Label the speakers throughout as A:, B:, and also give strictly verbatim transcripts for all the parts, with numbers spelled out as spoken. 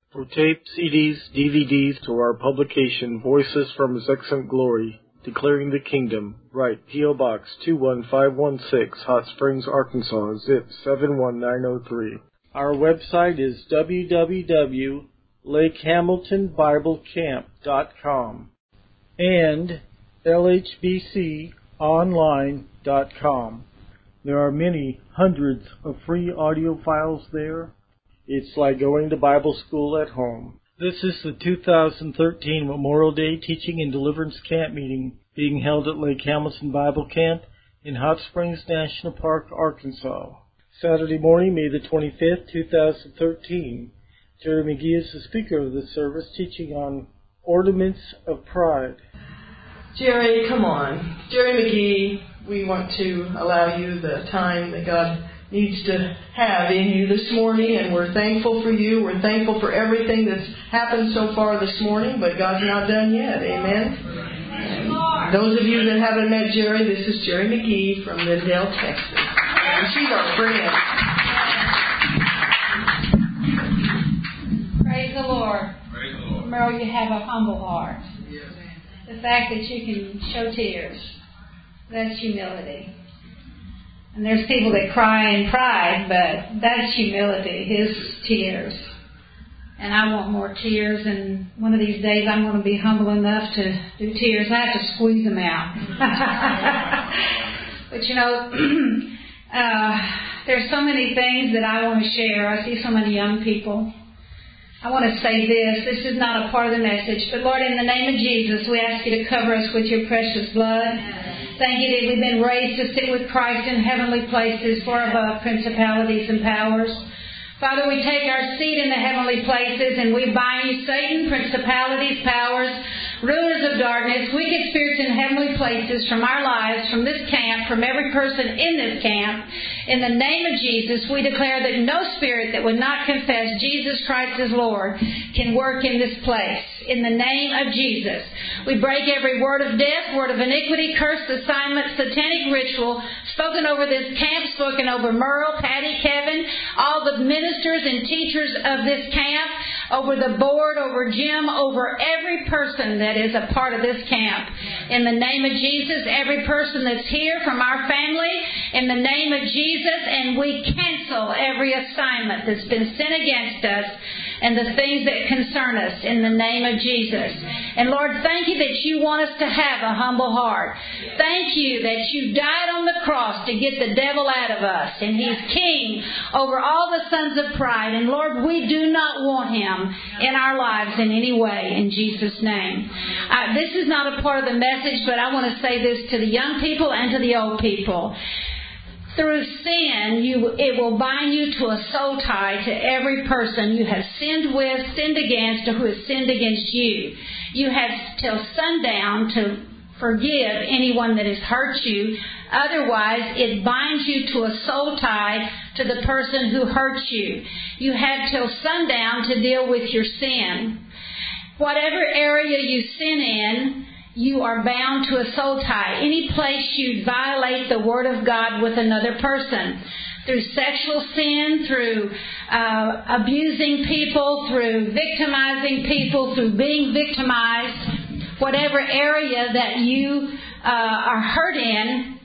A: For tape, C Ds, D V Ds, to our publication, Voices from His Excellent Glory, Declaring the Kingdom, write P O. Box two one five one six, Hot Springs, Arkansas, zip seven one nine zero three. Our website is w w w dot lake hamilton bible camp dot com and l h b c online dot com. There are many hundreds of free audio files there. It's like going to Bible school at home. This is the two thousand thirteen Memorial Day Teaching and Deliverance Camp meeting being held at Lake Hamilton Bible Camp in Hot Springs National Park, Arkansas. Saturday morning, May the twenty-fifth, two thousand thirteen. Jerry McGee is the speaker of the service, teaching on Ornaments of Pride.
B: Jerry, come on. Jerry McGee, we want to allow you the time that God needs to have in you this morning, and we're thankful for you. We're thankful for everything that's happened so far this morning, but God's not done yet. Amen? And those of you that haven't met Jerry, this is Jerry McGee from Lindale, Texas. And she's our friend.
C: Praise the Lord.
D: Praise the Lord.
C: Merle, you have a humble heart.
D: Yes.
C: The fact that you can show tears, that's humility. And there's people that cry in pride, but that's humility, his tears. And I want more tears, and one of these days I'm going to be humble enough to do tears. I have to squeeze them out. But you know, uh, there's so many things that I want to share. I see so many young people. I want to say this. This is not a part of the message. But Lord, in the name of Jesus, we ask you to cover us with your precious blood. Thank you that we've been raised to sit with Christ in heavenly places, far above principalities and powers. Father, we take our seat in the heavenly places and we bind you, Satan, principalities, powers, rulers of darkness, wicked spirits in heavenly places from our lives, from this camp, from every person in this camp. In the name of Jesus, we declare that no spirit that would not confess Jesus Christ as Lord can work in this place. In the name of Jesus, we break every word of death, word of iniquity, curse, assignment, satanic ritual spoken over this camp, spoken over Merle, Patty, Kevin, all the ministers and teachers of this camp, over the board, over Jim, over every person that is a part of this camp. In the name of Jesus, every person that's here from our family, in the name of Jesus, and we cancel every assignment that's been sent against us and the things that concern us in the name of Jesus. And Lord, thank you that you want us to have a humble heart. Thank you that you died on the cross to get the devil out of us. And he's king over all the sons of pride. And Lord, we do not want him in our lives in any way, in Jesus' name. Uh, this is not a part of the message, but I want to say this to the young people and to the old people. Through sin, you, it will bind you to a soul tie to every person you have sinned with, sinned against, or who has sinned against you. You have till sundown to forgive anyone that has hurt you. Otherwise, it binds you to a soul tie to the person who hurt you. You have till sundown to deal with your sin. Whatever area you sin in, you are bound to a soul tie. Any place you violate the Word of God with another person, through sexual sin, through uh, abusing people, through victimizing people, through being victimized, whatever area that you uh, are hurt in,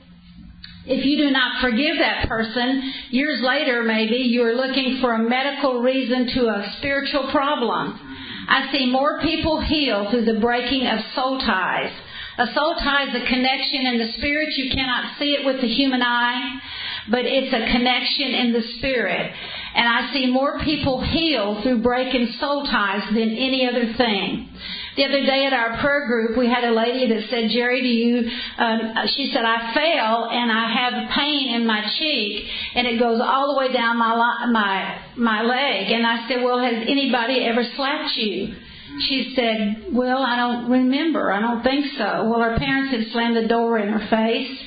C: if you do not forgive that person, years later maybe, you are looking for a medical reason to a spiritual problem. I see more people heal through the breaking of soul ties. A soul tie is a connection in the spirit. You cannot see it with the human eye, but it's a connection in the spirit. And I see more people heal through breaking soul ties than any other thing. The other day at our prayer group, we had a lady that said, Jerry, do you, uh, she said, I fell and I have pain in my cheek and it goes all the way down my, my, my leg. And I said, well, has anybody ever slapped you? She said, well, I don't remember. I don't think so. Well, her parents had slammed the door in her face.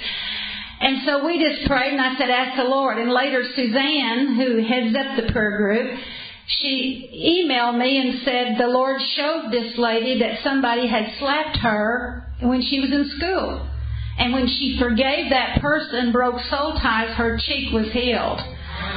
C: And so we just prayed and I said, ask the Lord. And later Suzanne, who heads up the prayer group, she emailed me and said the Lord showed this lady that somebody had slapped her when she was in school. And when she forgave that person, broke soul ties, her cheek was healed.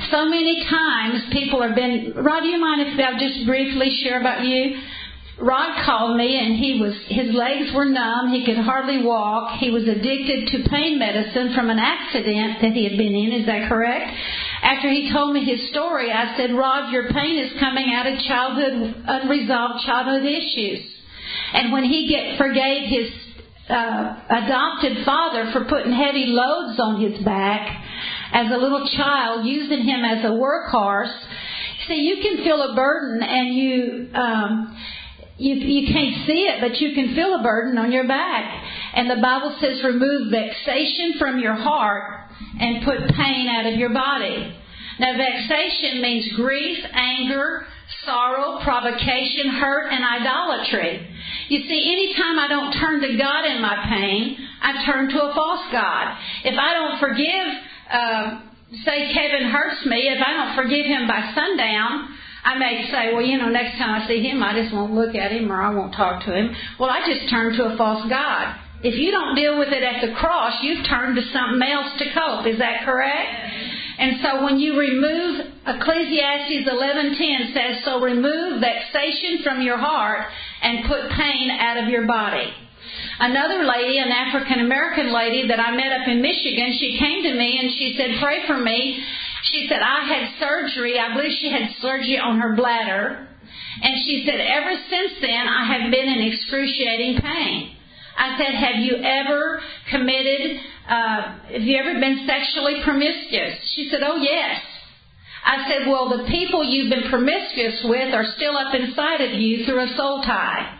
C: so many times people have been... Rod, do you mind if I just briefly share about you? Rod called me and he was his legs were numb. He could hardly walk. He was addicted to pain medicine from an accident that he had been in. Is that correct? After he told me his story, I said, Rod, your pain is coming out of childhood, unresolved childhood issues. And when he get, forgave his uh, adopted father for putting heavy loads on his back as a little child, using him as a workhorse, see, you can feel a burden and you... Um, You, you can't see it, but you can feel a burden on your back. And the Bible says remove vexation from your heart and put pain out of your body. Now, vexation means grief, anger, sorrow, provocation, hurt, and idolatry. You see, anytime I don't turn to God in my pain, I turn to a false god. If I don't forgive, uh, say Kevin hurts me, if I don't forgive him by sundown, I may say, well, you know, next time I see him, I just won't look at him or I won't talk to him. Well, I just turned to a false god. If you don't deal with it at the cross, you've turned to something else to cope. Is that correct? And so when you remove, Ecclesiastes eleven ten says, so remove vexation from your heart and put pain out of your body. Another lady, an African-American lady that I met up in Michigan, she came to me and she said, pray for me. She said, I had surgery. I believe she had surgery on her bladder. And she said, ever since then, I have been in excruciating pain. I said, have you ever committed, uh, have you ever been sexually promiscuous? She said, oh, yes. I said, well, the people you've been promiscuous with are still up inside of you through a soul tie.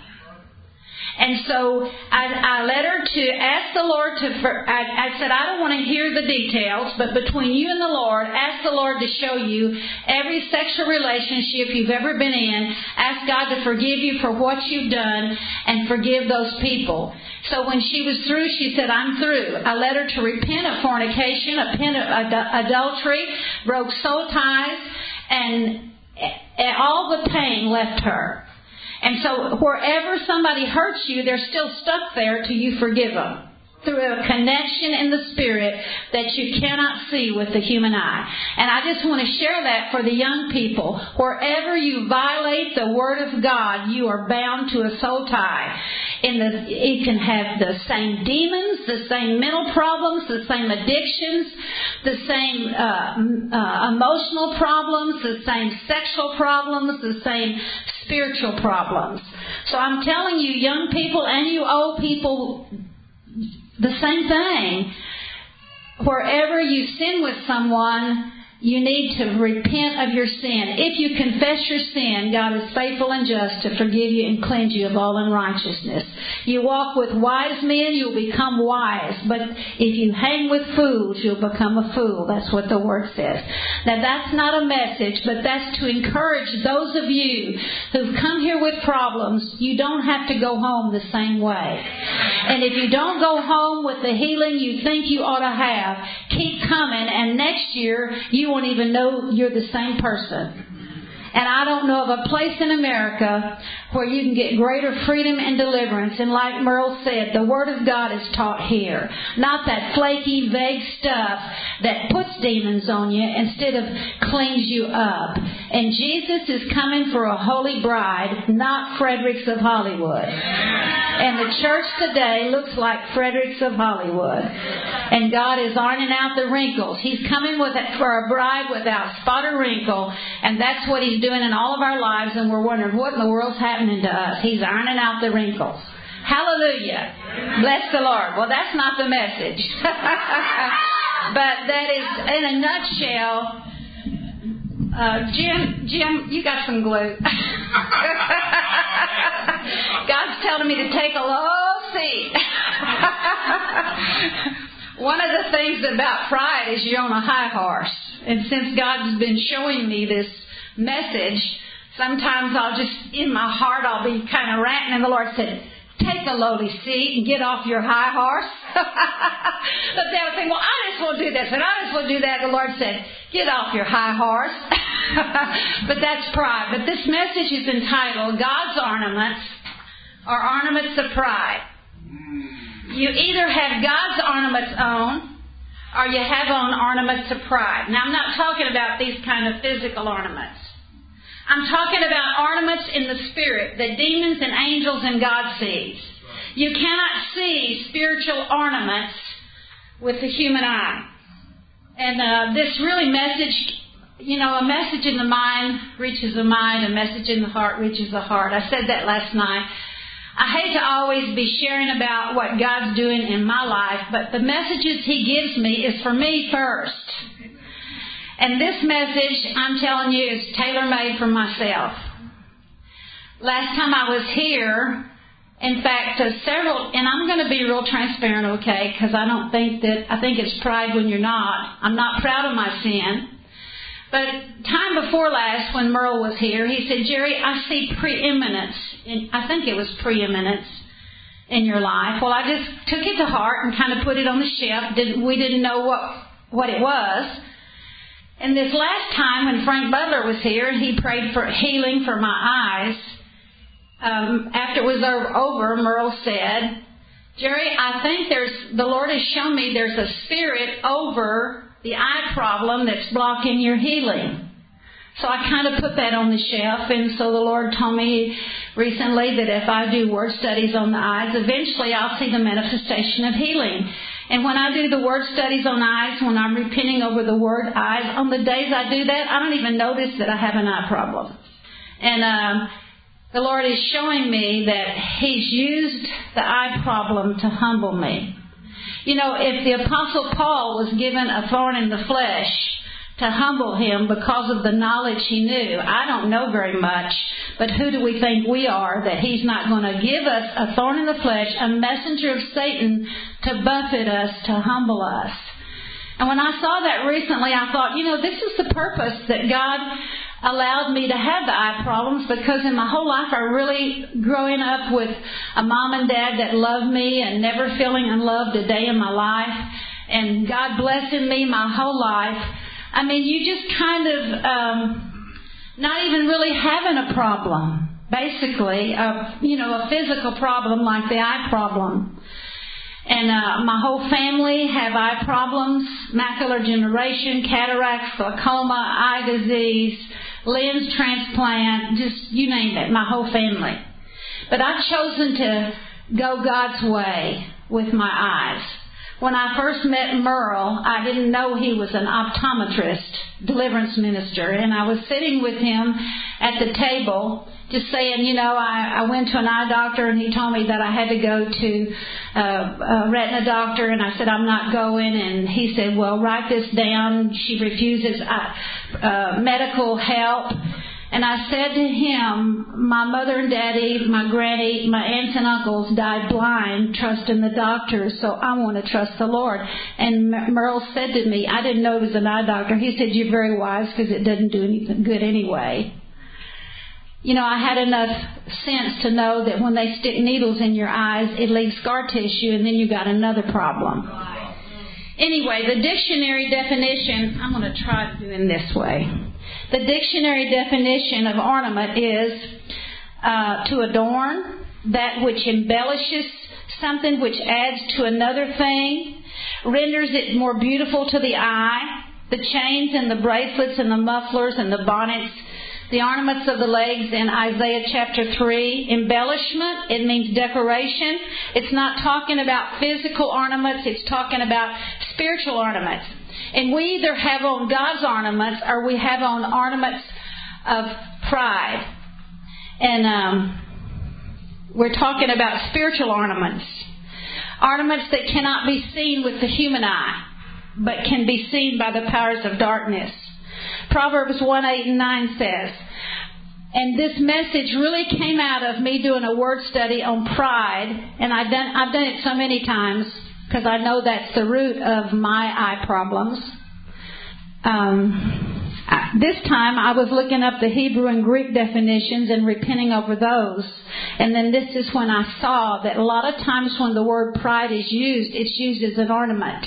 C: And so I, I let her to ask the Lord to, I, I said, I don't want to hear the details, but between you and the Lord, ask the Lord to show you every sexual relationship you've ever been in. Ask God to forgive you for what you've done and forgive those people. So when she was through, she said, I'm through. I led her to repent of fornication, repent of ad- adultery, broke soul ties, and all the pain left her. And so wherever somebody hurts you, they're still stuck there till you forgive them through a connection in the Spirit that you cannot see with the human eye. And I just want to share that for the young people. Wherever you violate the Word of God, you are bound to a soul tie. In the, it can have the same demons, the same mental problems, the same addictions, the same uh, uh, emotional problems, the same sexual problems, the same spiritual problems. So I'm telling you, young people and you old people, the same thing. Wherever you sin with someone, you need to repent of your sin. If you confess your sin, God is faithful and just to forgive you and cleanse you of all unrighteousness. You walk with wise men, you'll become wise. But if you hang with fools, you'll become a fool. That's what the Word says. Now, that's not a message, but that's to encourage those of you who've come here with problems. You don't have to go home the same way. And if you don't go home with the healing you think you ought to have, keep coming, and next year you won't even know you're the same person. And I don't know of a place in America where you can get greater freedom and deliverance. And like Merle said, the Word of God is taught here. Not that flaky, vague stuff that puts demons on you instead of cleans you up. And Jesus is coming for a holy bride, not Fredericks of Hollywood. And the church today looks like Fredericks of Hollywood. And God is ironing out the wrinkles. He's coming with it for a bride without spot or wrinkle. And that's what He's doing in all of our lives. And we're wondering what in the world's happening to us. He's ironing out the wrinkles. Hallelujah. Bless the Lord. Well, that's not the message. But that is, in a nutshell, uh, Jim, Jim, you got some glue. God's telling me to take a low seat. One of the things about pride is you're on a high horse. And since God's been showing me this message, sometimes I'll just, in my heart, I'll be kind of ranting, and the Lord said, take a lowly seat and get off your high horse. But they would think, well, I just want to do this and I just want to do that. The Lord said, get off your high horse. But that's pride. But this message is entitled, God's Ornaments are Ornaments of Pride. You either have God's ornaments on, or you have on ornaments of pride. Now, I'm not talking about these kind of physical ornaments. I'm talking about ornaments in the spirit that demons and angels and God sees. You cannot see spiritual ornaments with the human eye. And uh, this really message, you know, a message in the mind reaches the mind, a message in the heart reaches the heart. I said that last night. I hate to always be sharing about what God's doing in my life, but the messages He gives me is for me first. And this message, I'm telling you, is tailor-made for myself. Last time I was here, in fact, uh, several, and I'm going to be real transparent, okay, because I don't think that, I think it's pride when you're not. I'm not proud of my sin. But time before last, when Merle was here, he said, Jerry, I see preeminence. In, I think it was preeminence in your life. Well, I just took it to heart and kind of put it on the shelf. Didn't, we didn't know what, what it was. And this last time when Frank Butler was here, he prayed for healing for my eyes. Um, after it was over, Merle said, Jerry, I think there's, the Lord has shown me there's a spirit over the eye problem that's blocking your healing. So I kind of put that on the shelf, and so the Lord told me recently that if I do word studies on the eyes, eventually I'll see the manifestation of healing. And when I do the word studies on eyes, when I'm repenting over the word eyes, on the days I do that, I don't even notice that I have an eye problem. And um, the Lord is showing me that He's used the eye problem to humble me. You know, if the Apostle Paul was given a thorn in the flesh to humble him because of the knowledge he knew, I don't know very much, but who do we think we are that He's not going to give us a thorn in the flesh, a messenger of Satan to buffet us, to humble us? And when I saw that recently, I thought, you know, this is the purpose that God allowed me to have the eye problems, because in my whole life I really, growing up with a mom and dad that loved me and never feeling unloved a day in my life, and God blessing me my whole life, I mean, you just kind of um, not even really having a problem, basically, a, you know, a physical problem like the eye problem. And uh, my whole family have eye problems, macular degeneration, cataracts, glaucoma, eye disease, lens transplant, just you name it, my whole family. But I've chosen to go God's way with my eyes. When I first met Merle, I didn't know he was an optometrist, deliverance minister, and I was sitting with him at the table just saying, you know, I, I went to an eye doctor and he told me that I had to go to uh, a retina doctor, and I said, I'm not going, and he said, well, write this down. She refuses uh, uh, medical help. And I said to him, my mother and daddy, my granny, my aunts and uncles died blind, trusting the doctors, so I want to trust the Lord. And Merle said to me, I didn't know it was an eye doctor. He said, you're very wise, because it doesn't do anything good anyway. You know, I had enough sense to know that when they stick needles in your eyes, it leaves scar tissue, and then you got another problem. Anyway, the dictionary definition, I'm going to try doing this way. The dictionary definition of ornament is uh, to adorn, that which embellishes something, which adds to another thing, renders it more beautiful to the eye. The chains and the bracelets and the mufflers and the bonnets, the ornaments of the legs in Isaiah chapter three. Embellishment, it means decoration. It's not talking about physical ornaments, it's talking about spiritual ornaments. And we either have on God's ornaments or we have on ornaments of pride. And um, we're talking about spiritual ornaments. Ornaments that cannot be seen with the human eye, but can be seen by the powers of darkness. Proverbs one, eight, and nine says, and this message really came out of me doing a word study on pride, and I've done, I've done it so many times because I know that's the root of my eye problems. Um, this time I was looking up the Hebrew and Greek definitions and repenting over those. And then this is when I saw that a lot of times when the word pride is used, it's used as an ornament.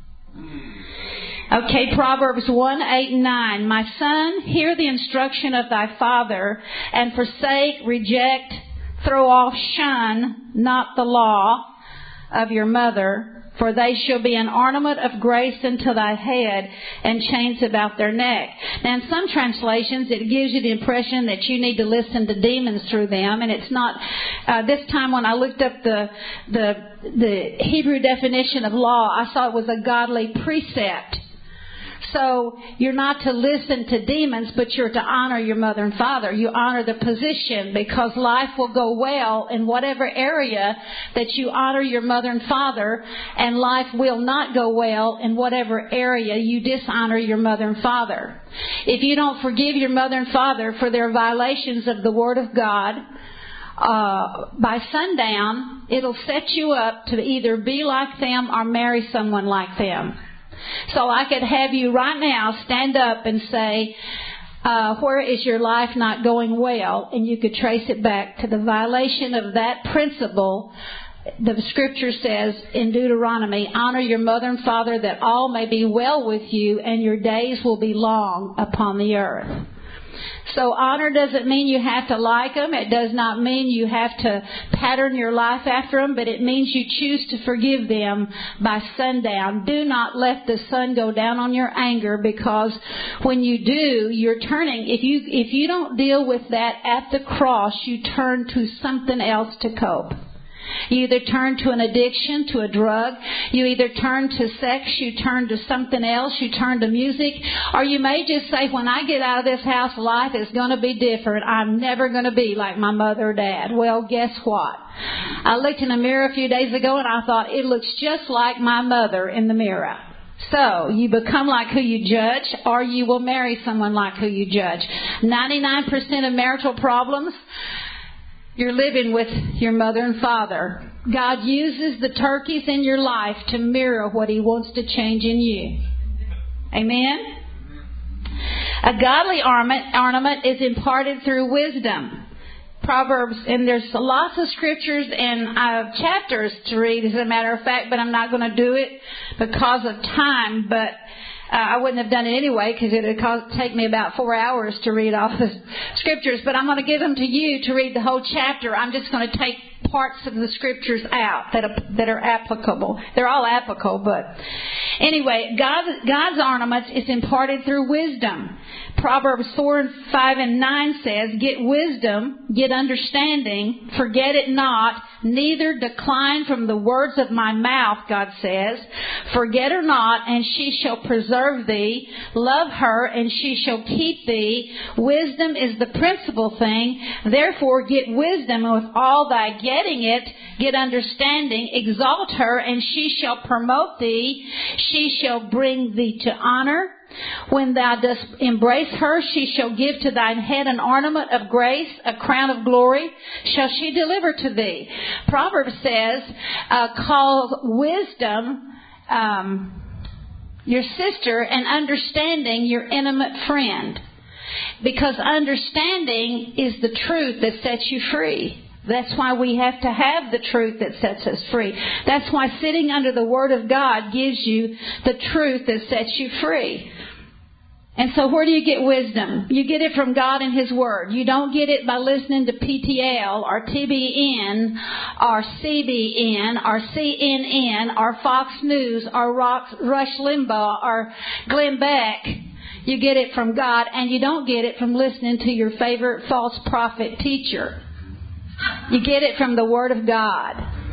C: Okay, Proverbs one, eight, and nine. My son, hear the instruction of thy father, and forsake, reject, throw off, shun, not the law of your mother, for they shall be an ornament of grace unto thy head, and chains about their neck. Now, in some translations, it gives you the impression that you need to listen to demons through them, and it's not. Uh, this time, when I looked up the the the Hebrew definition of law, I saw it was a godly precept. So you're not to listen to demons, but you're to honor your mother and father. You honor the position, because life will go well in whatever area that you honor your mother and father, and life will not go well in whatever area you dishonor your mother and father. If you don't forgive your mother and father for their violations of the Word of God, uh, by sundown, it'll set you up to either be like them or marry someone like them. So I could have you right now stand up and say, uh, where is your life not going well? And you could trace it back to the violation of that principle. The Scripture says in Deuteronomy, honor your mother and father, that all may be well with you and your days will be long upon the earth. So honor doesn't mean you have to like them. It does not mean you have to pattern your life after them, but it means you choose to forgive them by sundown. Do not let the sun go down on your anger, because when you do, you're turning. If you if you don't deal with that at the cross, you turn to something else to cope. You either turn to an addiction, to a drug. You either turn to sex. You turn to something else. You turn to music. Or you may just say, when I get out of this house, life is going to be different. I'm never going to be like my mother or dad. Well, guess what? I looked in the mirror a few days ago and I thought, it looks just like my mother in the mirror. So, you become like who you judge, or you will marry someone like who you judge. ninety-nine percent of marital problems, you're living with your mother and father. God uses the turkeys in your life to mirror what He wants to change in you. Amen? A godly ornament, ornament is imparted through wisdom. Proverbs, and there's lots of scriptures and uh, chapters to read, as a matter of fact, but I'm not going to do it because of time, but Uh, I wouldn't have done it anyway, because it would cost, take me about four hours to read all the scriptures. But I'm going to give them to you to read the whole chapter. I'm just going to take parts of the scriptures out that are, that are applicable. They're all applicable, but anyway, God, God's ornaments is imparted through wisdom. Proverbs four and five and nine says, get wisdom, get understanding, forget it not, neither decline from the words of my mouth, God says. Forget her not, and she shall preserve thee. Love her, and she shall keep thee. Wisdom is the principal thing. Therefore get wisdom, and with all thy getting it, get understanding. Exalt her, and she shall promote thee. She shall bring thee to honor. When thou dost embrace her, she shall give to thine head an ornament of grace, a crown of glory shall she deliver to thee. Proverbs says, uh, call wisdom um, your sister, and understanding your intimate friend. Because understanding is the truth that sets you free. That's why we have to have the truth that sets us free. That's why sitting under the Word of God gives you the truth that sets you free. And so where do you get wisdom? You get it from God and His Word. You don't get it by listening to P T L or T B N or C B N or C N N or Fox News or Rush Limbaugh or Glenn Beck. You get it from God, and you don't get it from listening to your favorite false prophet teacher. You get it from the Word of God.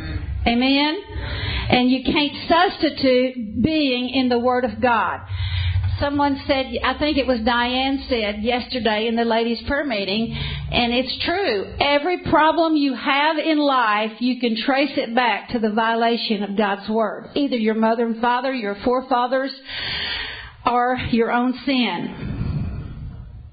C: Amen? And you can't substitute being in the Word of God. Someone said, I think it was Diane said yesterday in the ladies' prayer meeting, and it's true. Every problem you have in life, you can trace it back to the violation of God's Word. Either your mother and father, your forefathers, or your own sin.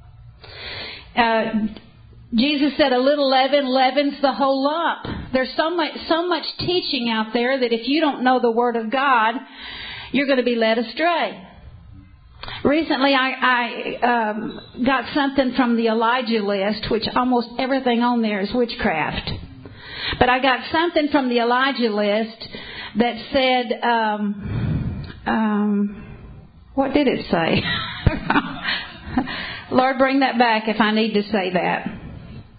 C: Uh, Jesus said a little leaven leavens the whole lump. There's so much, so much teaching out there that if you don't know the Word of God, you're going to be led astray. Recently, I, I um, got something from the Elijah list, which almost everything on there is witchcraft. But I got something from the Elijah list that said, um, um, what did it say? Lord, bring that back if I need to say that.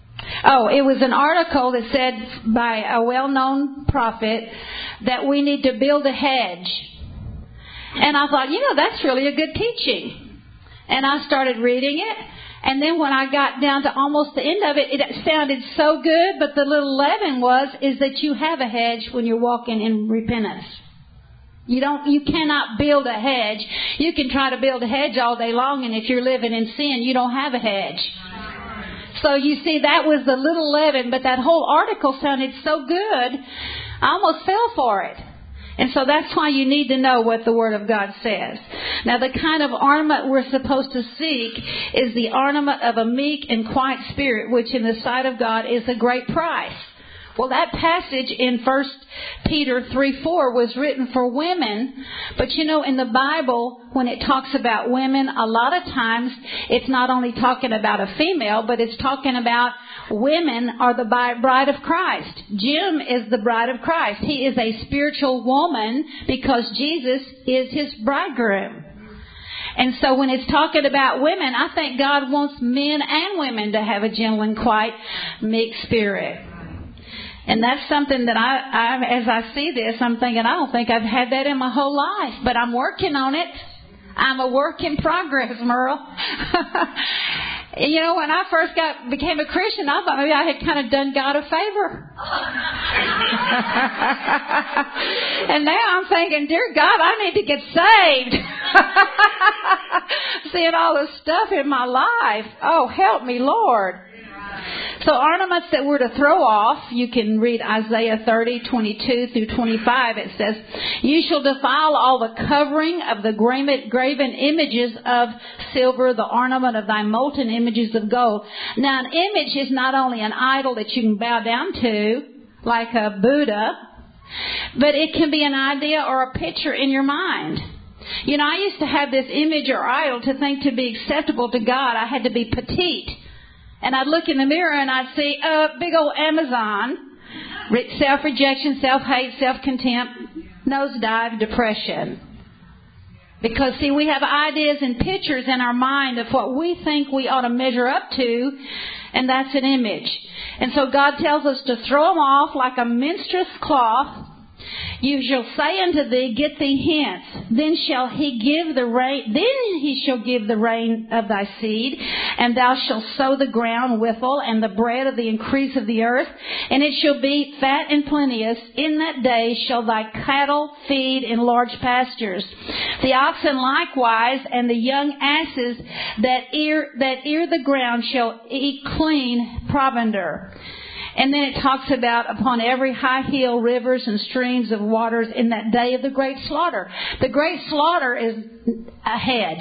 C: Oh, it was an article that said by a well-known prophet that we need to build a hedge. And I thought, you know, that's really a good teaching. And I started reading it. And then when I got down to almost the end of it, it sounded so good. But the little leaven was, is that you have a hedge when you're walking in repentance. You don't, you cannot build a hedge. You can try to build a hedge all day long. And if you're living in sin, you don't have a hedge. So you see, that was the little leaven. But that whole article sounded so good, I almost fell for it. And so that's why you need to know what the Word of God says. Now, the kind of ornament we're supposed to seek is the ornament of a meek and quiet spirit, which in the sight of God is a great price. Well, that passage in First Peter three four was written for women. But, you know, in the Bible, when it talks about women, a lot of times it's not only talking about a female, but it's talking about women are the bride of Christ. Jim is the bride of Christ. He is a spiritual woman because Jesus is his bridegroom. And so when it's talking about women, I think God wants men and women to have a genuine, quiet, meek spirit. And that's something that I, I, as I see this, I'm thinking, I don't think I've had that in my whole life, but I'm working on it. I'm a work in progress, Merle. You know, when I first got became a Christian, I thought maybe I had kind of done God a favor. And now I'm thinking, dear God, I need to get saved. Seeing all this stuff in my life. Oh, help me, Lord. So ornaments that we're to throw off, you can read Isaiah thirty, twenty-two through twenty-five. It says, you shall defile all the covering of the graven images of silver, the ornament of thy molten images of gold. Now, an image is not only an idol that you can bow down to, like a Buddha, but it can be an idea or a picture in your mind. You know, I used to have this image or idol to think to be acceptable to God, I had to be petite. And I'd look in the mirror and I'd see a uh, big old Amazon, self-rejection, self-hate, self-contempt, nosedive, depression. Because, see, we have ideas and pictures in our mind of what we think we ought to measure up to, and that's an image. And so God tells us to throw them off like a minstrel's cloth. You shall say unto thee, get thee hence. Then shall he give the rain. Then he shall give the rain of thy seed, and thou shalt sow the ground withal, and the bread of the increase of the earth. And it shall be fat and plenteous. In that day shall thy cattle feed in large pastures. The oxen likewise, and the young asses that ear that ear the ground shall eat clean provender. And then it talks about upon every high hill, rivers and streams of waters in that day of the great slaughter. The great slaughter is ahead.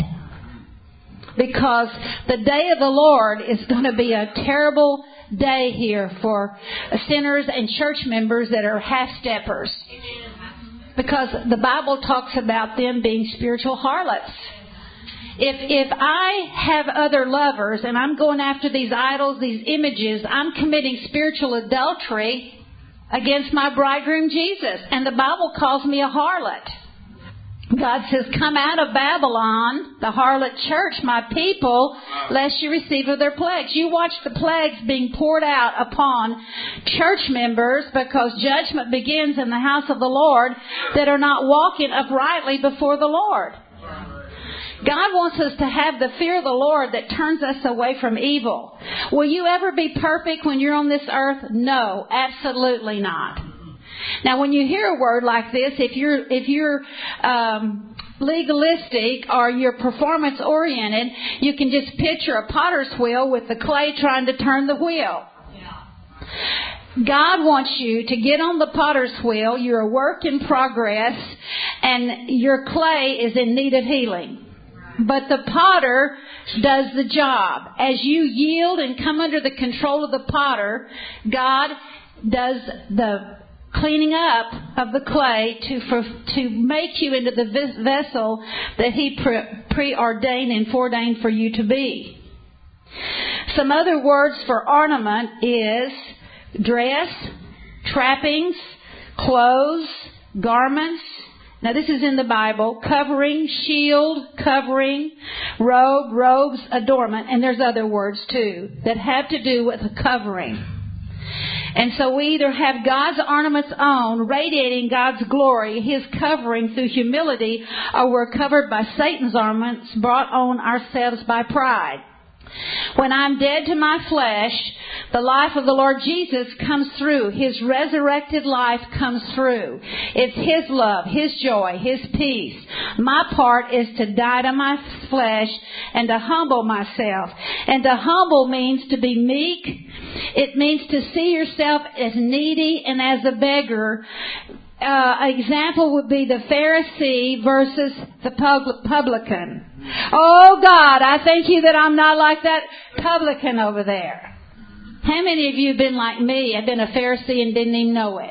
C: Because the day of the Lord is going to be a terrible day here for sinners and church members that are half-steppers. Because the Bible talks about them being spiritual harlots. If if I have other lovers and I'm going after these idols, these images, I'm committing spiritual adultery against my bridegroom Jesus. And the Bible calls me a harlot. God says, come out of Babylon, the harlot church, my people, lest you receive of their plagues. You watch the plagues being poured out upon church members because judgment begins in the house of the Lord that are not walking uprightly before the Lord. God wants us to have the fear of the Lord that turns us away from evil. Will you ever be perfect when you're on this earth? No, absolutely not. Now, when you hear a word like this, if you're if you're um, legalistic or you're performance oriented, you can just picture a potter's wheel with the clay trying to turn the wheel. God wants you to get on the potter's wheel. You're a work in progress, and your clay is in need of healing. But the potter does the job. As you yield and come under the control of the potter, God does the cleaning up of the clay to for, to make you into the vessel that He pre, preordained and foreordained for you to be. Some other words for ornament is dress, trappings, clothes, garments, Now this is in the Bible. Covering, shield, covering, robe, robes, adornment. And there's other words too that have to do with the covering. And so we either have God's ornaments on, radiating God's glory, His covering through humility, or we're covered by Satan's ornaments brought on ourselves by pride. When I'm dead to my flesh, the life of the Lord Jesus comes through. His resurrected life comes through. It's His love, His joy, His peace. My part is to die to my flesh and to humble myself. And to humble means to be meek. It means to see yourself as needy and as a beggar. Uh, example would be the Pharisee versus the publican. Oh God, I thank you that I'm not like that publican over there. How many of you have been like me? I've been a Pharisee and didn't even know it.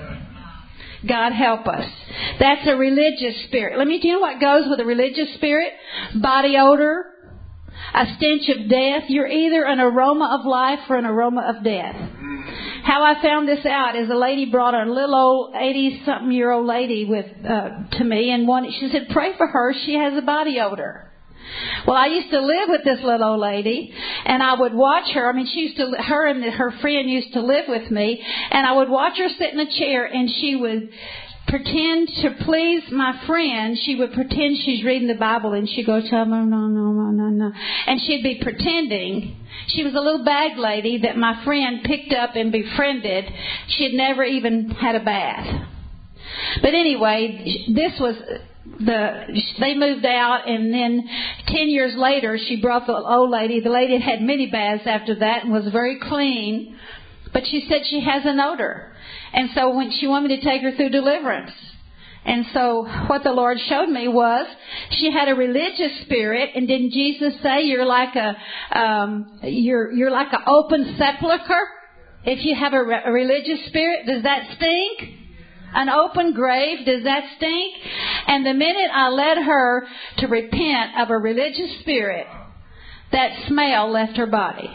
C: God help us. That's a religious spirit. Let me tell you what goes with a religious spirit. Body odor, a stench of death. You're either an aroma of life or an aroma of death. How I found this out is a lady brought a little old eighty-something-year-old lady with uh, to me, and one she said, "Pray for her. She has a body odor." Well, I used to live with this little old lady, and I would watch her. I mean, she used to, her and her friend used to live with me, and I would watch her sit in a chair, and she would pretend to please my friend. She would pretend she's reading the Bible, and she'd go, no, no, no, no, no, no. And she'd be pretending. She was a little bag lady that my friend picked up and befriended. She had never even had a bath. But anyway, this was the, they moved out, and then ten years later, she brought the old lady. The lady had many baths after that and was very clean. But she said she has an odor. And so when she wanted me to take her through deliverance. And so what the Lord showed me was she had a religious spirit. And didn't Jesus say you're like a um, you're you're like an open sepulcher? If you have a, re- a religious spirit, does that stink? An open grave, does that stink? And the minute I led her to repent of a religious spirit, that smell left her body.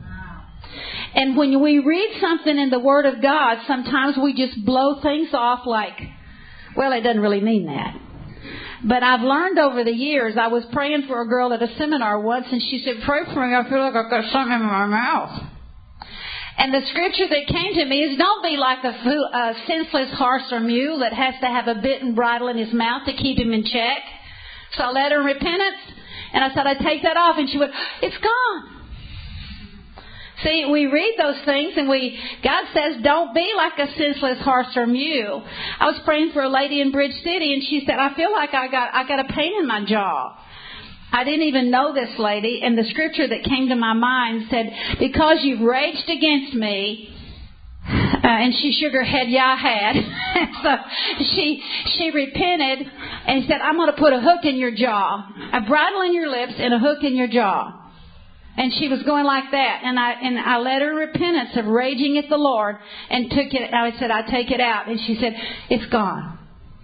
C: And when we read something in the Word of God, sometimes we just blow things off like, well, it doesn't really mean that. But I've learned over the years, I was praying for a girl at a seminar once, and she said, "Pray for me, I feel like I've got something in my mouth." And the scripture that came to me is, don't be like a fool, uh, senseless horse or mule that has to have a bit and bridle in his mouth to keep him in check. So I led her in repentance, and I said, I'd take that off, and she went, "It's gone." See, we read those things, and we God says, don't be like a senseless horse or mule. I was praying for a lady in Bridge City, and she said, I feel like I got I got a pain in my jaw. I didn't even know this lady, and the scripture that came to my mind said, because you've raged against me, uh, and she shook her head, yeah, I had. So she she repented and said, I'm going to put a hook in your jaw, a bridle in your lips, and a hook in your jaw. And she was going like that, and I and I led her in repentance of raging at the Lord, and took it. I said, I take it out, and she said, it's gone.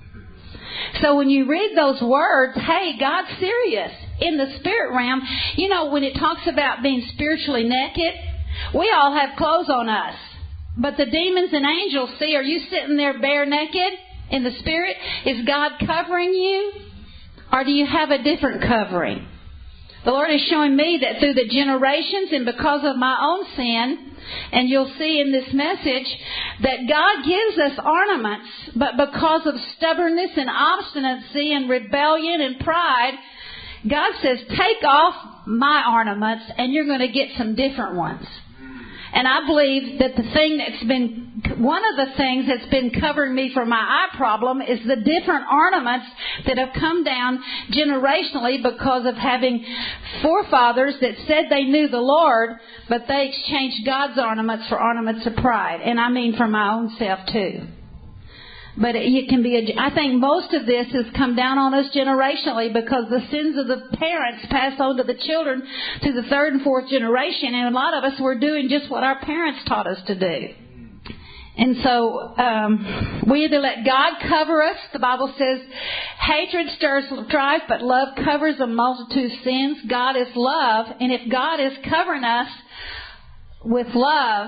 C: So when you read those words, hey, God's serious in the spirit realm. You know, when it talks about being spiritually naked, we all have clothes on us, but the demons and angels see. Are you sitting there bare naked in the spirit? Is God covering you, or do you have a different covering? The Lord is showing me that through the generations and because of my own sin, and you'll see in this message that God gives us ornaments, but because of stubbornness and obstinacy and rebellion and pride, God says, take off my ornaments and you're going to get some different ones. And I believe that the thing that's been, one of the things that's been covering me for my eye problem is the different ornaments that have come down generationally because of having forefathers that said they knew the Lord, but they exchanged God's ornaments for ornaments of pride. And I mean for my own self too. But it can be, a, I think most of this has come down on us generationally because the sins of the parents pass on to the children to the third and fourth generation. And a lot of us were doing just what our parents taught us to do. And so um, we either let God cover us. The Bible says hatred stirs strife, but love covers a multitude of sins. God is love. And if God is covering us with love,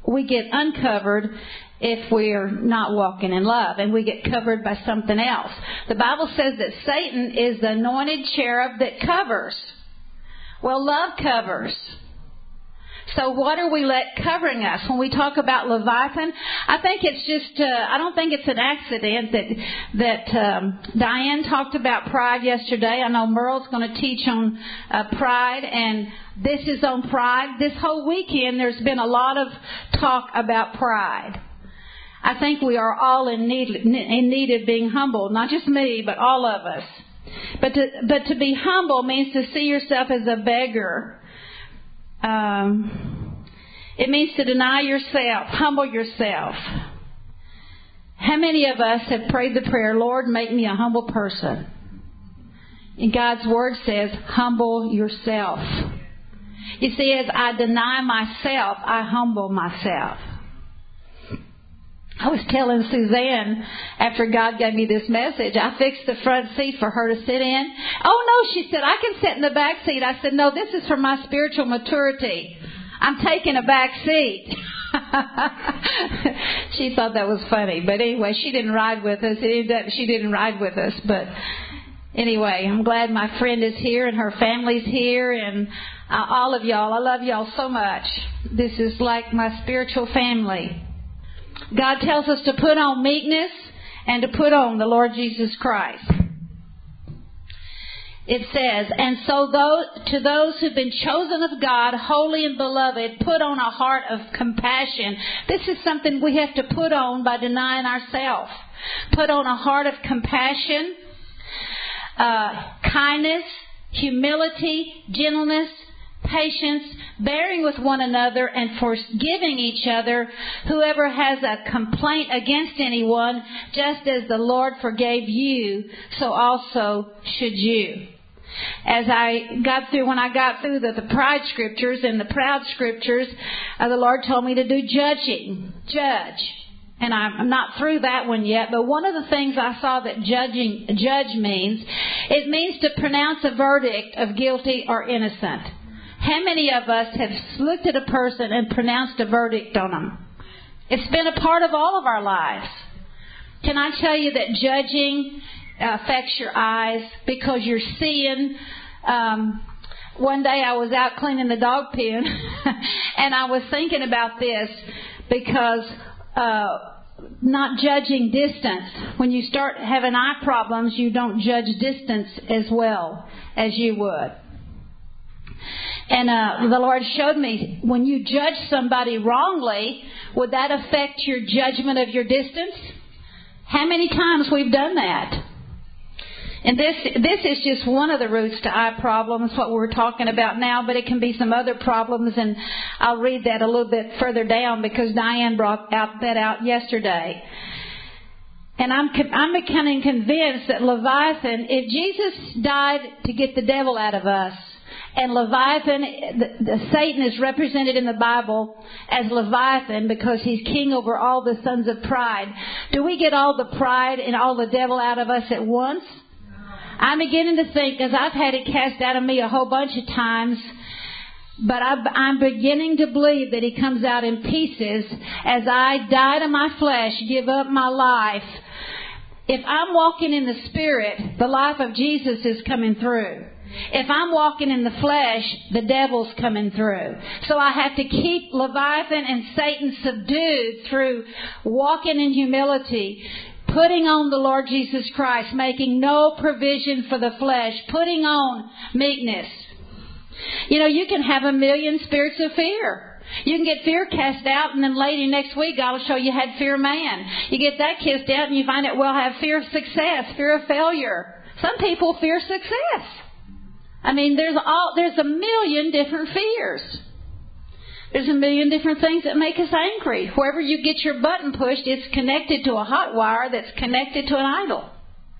C: we get uncovered if we're not walking in love, and we get covered by something else. The Bible says that Satan is the anointed cherub that covers. Well, love covers. So what are we let covering us? When we talk about Leviathan, I think it's just, uh, I don't think it's an accident that that um, Diane talked about pride yesterday. I know Merle's going to teach on uh, pride, and this is on pride. This whole weekend there's been a lot of talk about pride. I think we are all in need, in need of being humble. Not just me, but all of us. But to, but to be humble means to see yourself as a beggar. Um, it means to deny yourself, humble yourself. How many of us have prayed the prayer, Lord, make me a humble person? And God's Word says, humble yourself. You see, as I deny myself, I humble myself. I was telling Suzanne, after God gave me this message, I fixed the front seat for her to sit in. Oh, no, she said, I can sit in the back seat. I said, no, this is for my spiritual maturity. I'm taking a back seat. She thought that was funny. But anyway, she didn't ride with us. She didn't ride with us. But anyway, I'm glad my friend is here and her family's here. And uh, all of y'all, I love y'all so much. This is like my spiritual family. God tells us to put on meekness and to put on the Lord Jesus Christ. It says, and so those, to those who've been chosen of God, holy and beloved, put on a heart of compassion. This is something we have to put on by denying ourselves. Put on a heart of compassion, uh, kindness, humility, gentleness, patience, bearing with one another, and forgiving each other. Whoever has a complaint against anyone, just as the Lord forgave you, so also should you. As I got through, when I got through the, the pride scriptures and the proud scriptures, uh, the Lord told me to do judging. Judge. And I'm not through that one yet, but one of the things I saw that judging, judge means, it means to pronounce a verdict of guilty or innocent. How many of us have looked at a person and pronounced a verdict on them? It's been a part of all of our lives. Can I tell you that judging affects your eyes because you're seeing... Um, one day I was out cleaning the dog pen and I was thinking about this because uh, not judging distance. When you start having eye problems, you don't judge distance as well as you would. And uh, the Lord showed me, when you judge somebody wrongly, would that affect your judgment of your distance? How many times we've done that? And this this is just one of the roots to eye problems, what we're talking about now, but it can be some other problems, and I'll read that a little bit further down because Diane brought out that out yesterday. And I'm I'm becoming convinced that Leviathan, if Jesus died to get the devil out of us, and Leviathan, the, the, Satan is represented in the Bible as Leviathan because he's king over all the sons of pride. Do we get all the pride and all the devil out of us at once? I'm beginning to think, because I've had it cast out of me a whole bunch of times, but I've, I'm beginning to believe that he comes out in pieces as I die to my flesh, give up my life. If I'm walking in the Spirit, the life of Jesus is coming through. If I'm walking in the flesh, the devil's coming through. So I have to keep Leviathan and Satan subdued through walking in humility, putting on the Lord Jesus Christ, making no provision for the flesh, putting on meekness. You know, you can have a million spirits of fear. You can get fear cast out, and then later next week God will show you had fear of man. You get that cast out, and you find out, well, I have fear of success, fear of failure. Some people fear success. I mean, there's all there's a million different fears. There's a million different things that make us angry. Wherever you get your button pushed, it's connected to a hot wire that's connected to an idol.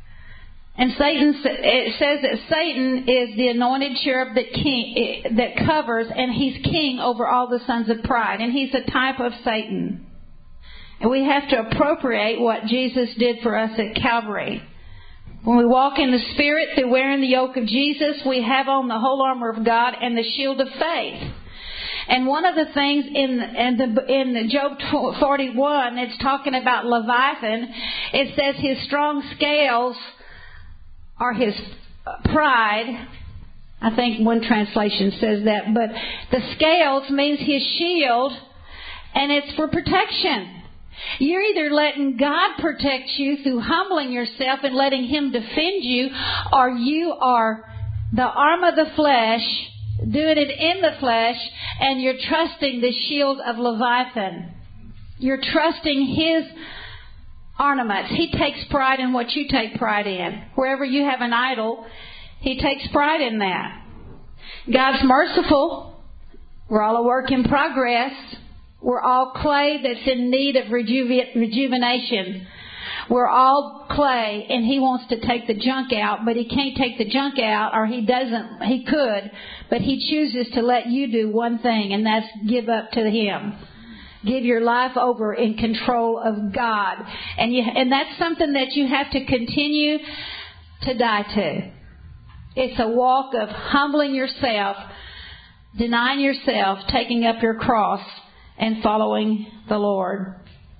C: And Satan, it says that Satan is the anointed cherub that king, that covers, and he's king over all the sons of pride. And he's a type of Satan. And we have to appropriate what Jesus did for us at Calvary. When we walk in the Spirit through wearing the yoke of Jesus, we have on the whole armor of God and the shield of faith. And one of the things in in the in Job forty-one, it's talking about Leviathan. It says his strong scales are his pride. I think one translation says that. But the scales means his shield, and it's for protection. You're either letting God protect you through humbling yourself and letting Him defend you, or you are the arm of the flesh, doing it in the flesh, and you're trusting the shield of Leviathan. You're trusting his ornaments. He takes pride in what you take pride in. Wherever you have an idol, He takes pride in that. God's merciful. We're all a work in progress. We're all clay that's in need of rejuve- rejuvenation. We're all clay, and He wants to take the junk out, but He can't take the junk out, or He doesn't. He could, but He chooses to let you do one thing, and that's give up to Him. Give your life over in control of God. And you, and that's something that you have to continue to die to. It's a walk of humbling yourself, denying yourself, taking up your cross, and following the Lord.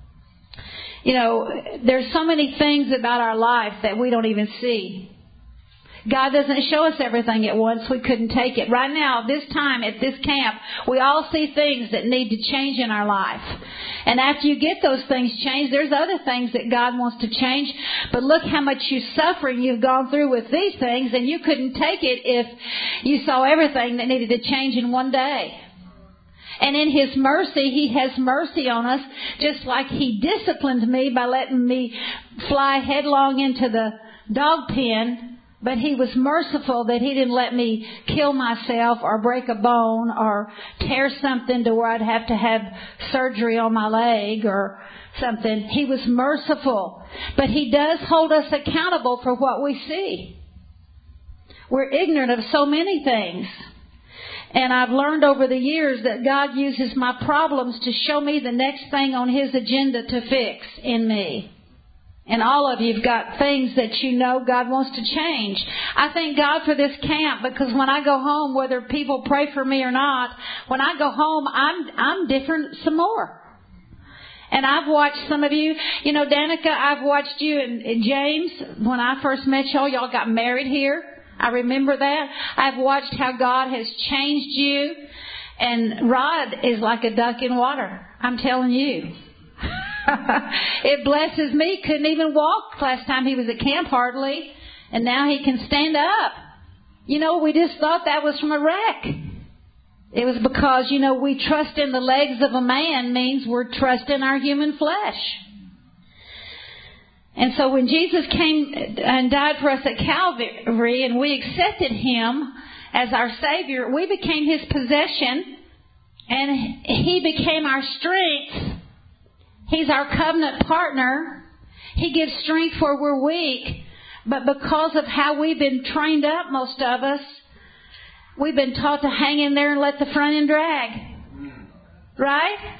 C: You know, there's so many things about our life that we don't even see. God doesn't show us everything at once. We couldn't take it. Right now, this time at this camp, we all see things that need to change in our life. And after you get those things changed, there's other things that God wants to change. But look how much you suffering you've gone through with these things, and you couldn't take it if you saw everything that needed to change in one day. And in His mercy, He has mercy on us, just like He disciplined me by letting me fly headlong into the dog pen. But He was merciful that He didn't let me kill myself or break a bone or tear something to where I'd have to have surgery on my leg or something. He was merciful. But He does hold us accountable for what we see. We're ignorant of so many things. And I've learned over the years that God uses my problems to show me the next thing on His agenda to fix in me. And all of you have got things that you know God wants to change. I thank God for this camp, because when I go home, whether people pray for me or not, when I go home, I'm I'm different some more. And I've watched some of you, you know, Danica, I've watched you and, and James, when I first met y'all, y'all got married here. I remember that. I've watched how God has changed you. And Rod is like a duck in water. I'm telling you. It blesses me. Couldn't even walk last time he was at camp hardly. And now he can stand up. You know, we just thought that was from a wreck. It was because, you know, we trust in the legs of a man means we're trusting our human flesh. And so when Jesus came and died for us at Calvary and we accepted Him as our Savior, we became His possession and He became our strength. He's our covenant partner. He gives strength where we're weak. But because of how we've been trained up, most of us, we've been taught to hang in there and let the front end drag. Right?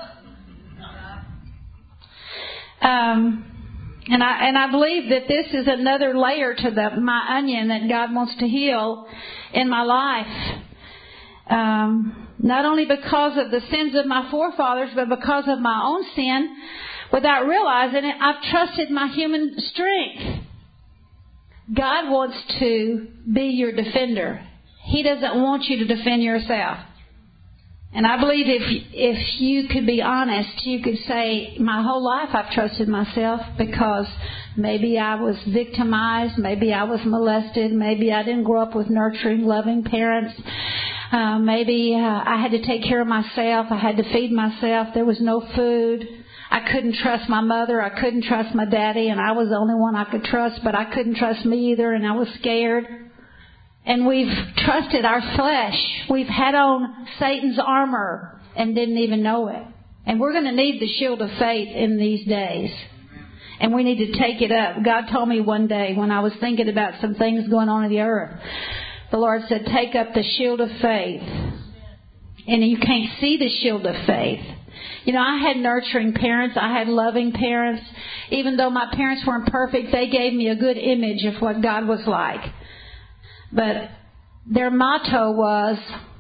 C: Um... And I and I believe that this is another layer to the my onion that God wants to heal in my life. Um, not only because of the sins of my forefathers, but because of my own sin. Without realizing it, I've trusted my human strength. God wants to be your defender. He doesn't want you to defend yourself. And I believe if if you could be honest, you could say, my whole life I've trusted myself because maybe I was victimized, maybe I was molested, maybe I didn't grow up with nurturing, loving parents. Uh, maybe uh, I had to take care of myself. I had to feed myself. There was no food. I couldn't trust my mother. I couldn't trust my daddy, and I was the only one I could trust, but I couldn't trust me either, and I was scared. And we've trusted our flesh. We've had on Satan's armor and didn't even know it. And we're going to need the shield of faith in these days. And we need to take it up. God told me one day when I was thinking about some things going on in the earth, the Lord said, take up the shield of faith. And you can't see the shield of faith. You know, I had nurturing parents. I had loving parents. Even though my parents weren't perfect, they gave me a good image of what God was like. But their motto was,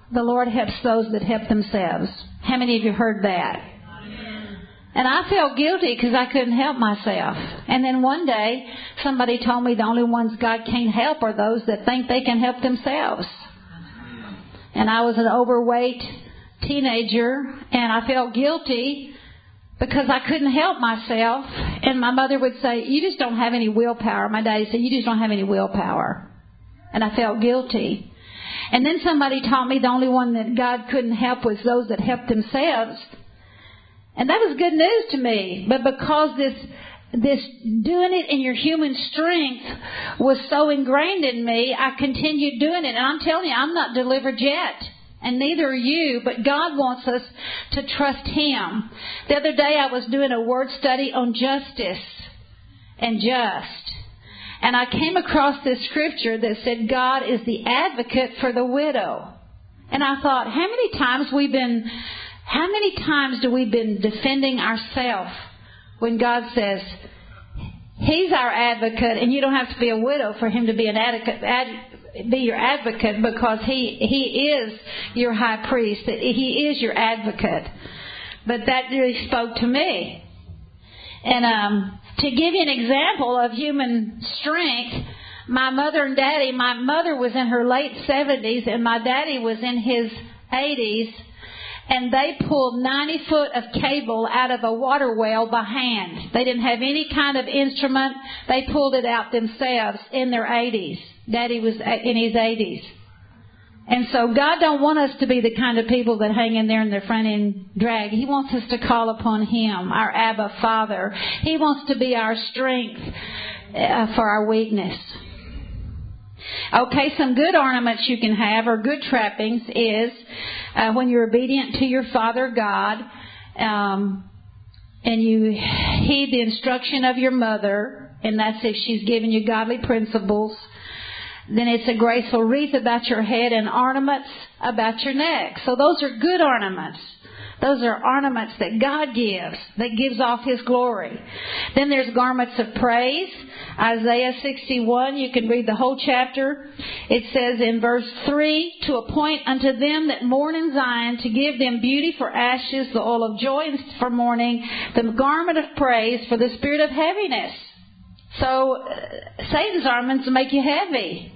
C: the Lord helps those that help themselves. How many of you heard that? And I felt guilty because I couldn't help myself. And then one day, somebody told me the only ones God can't help are those that think they can help themselves. And I was an overweight teenager, and I felt guilty because I couldn't help myself. And my mother would say, you just don't have any willpower. My daddy said, you just don't have any willpower. And I felt guilty. And then somebody taught me the only one that God couldn't help was those that helped themselves. And that was good news to me. But because this this doing it in your human strength was so ingrained in me, I continued doing it. And I'm telling you, I'm not delivered yet. And neither are you. But God wants us to trust Him. The other day I was doing a word study on justice and just. And I came across this scripture that said God is the advocate for the widow. And I thought, how many times we've been... How many times do we've been defending ourselves when God says, He's our advocate, and you don't have to be a widow for Him to be an advocate, ad, be your advocate, because He He is your high priest. He is your advocate. But that really spoke to me. And um, to give you an example of human strength, my mother and daddy, my mother was in her late seventies, and my daddy was in his eighties. And they pulled ninety foot of cable out of a water well by hand. They didn't have any kind of instrument. They pulled it out themselves in their eighties. Daddy was in his eighties. And so God don't want us to be the kind of people that hang in there in their front end drag. He wants us to call upon Him, our Abba Father. He wants to be our strength uh, for our weakness. Okay, some good ornaments you can have, or good trappings, is uh, when you're obedient to your Father God, um, and you heed the instruction of your mother, and that's if she's giving you godly principles. Then it's a graceful wreath about your head and ornaments about your neck. So those are good ornaments. Those are ornaments that God gives, that gives off His glory. Then there's garments of praise. Isaiah sixty-one, you can read the whole chapter. It says in verse three, to appoint unto them that mourn in Zion, to give them beauty for ashes, the oil of joy for mourning, the garment of praise for the spirit of heaviness. So uh, Satan's ornaments make you heavy.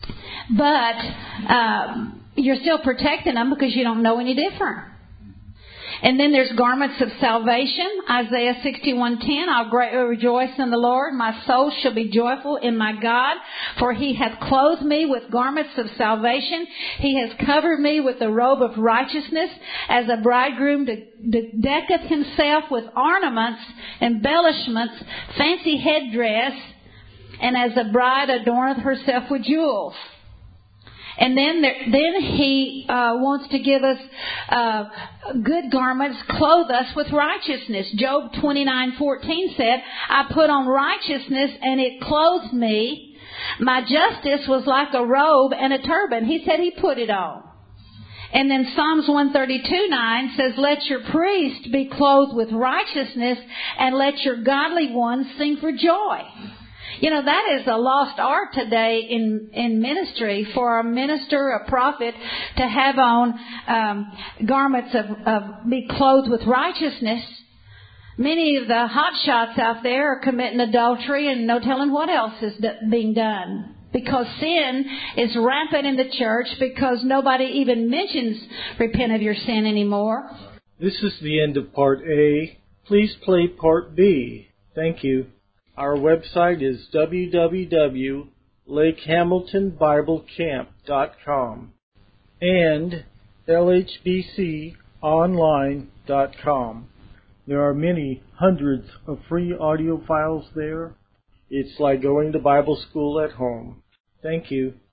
C: But uh, you're still protecting them because you don't know any different. And then there's garments of salvation. Isaiah sixty-one ten, I'll greatly rejoice in the Lord. My soul shall be joyful in my God, for He hath clothed me with garments of salvation. He has covered me with the robe of righteousness, as a bridegroom decketh himself with ornaments, embellishments, fancy headdress, and as a bride adorneth herself with jewels. And then there, then He uh, wants to give us uh, good garments, clothe us with righteousness. Job twenty-nine fourteen said, I put on righteousness and it clothed me. My justice was like a robe and a turban. He said He put it on. And then Psalms one thirty-two nine says, let your priest be clothed with righteousness, and let your godly ones sing for joy. You know, that is a lost art today in, in ministry, for a minister, a prophet, to have on um, garments of, of be clothed with righteousness. Many of the hot shots out there are committing adultery, and no telling what else is d- being done. Because sin is rampant in the church, because nobody even mentions repent of your sin anymore.
A: This is the end of Part A. Please play Part B. Thank you. Our website is w w w dot lake hamilton bible camp dot com and l h b c online dot com. There are many hundreds of free audio files there. It's like going to Bible school at home. Thank you.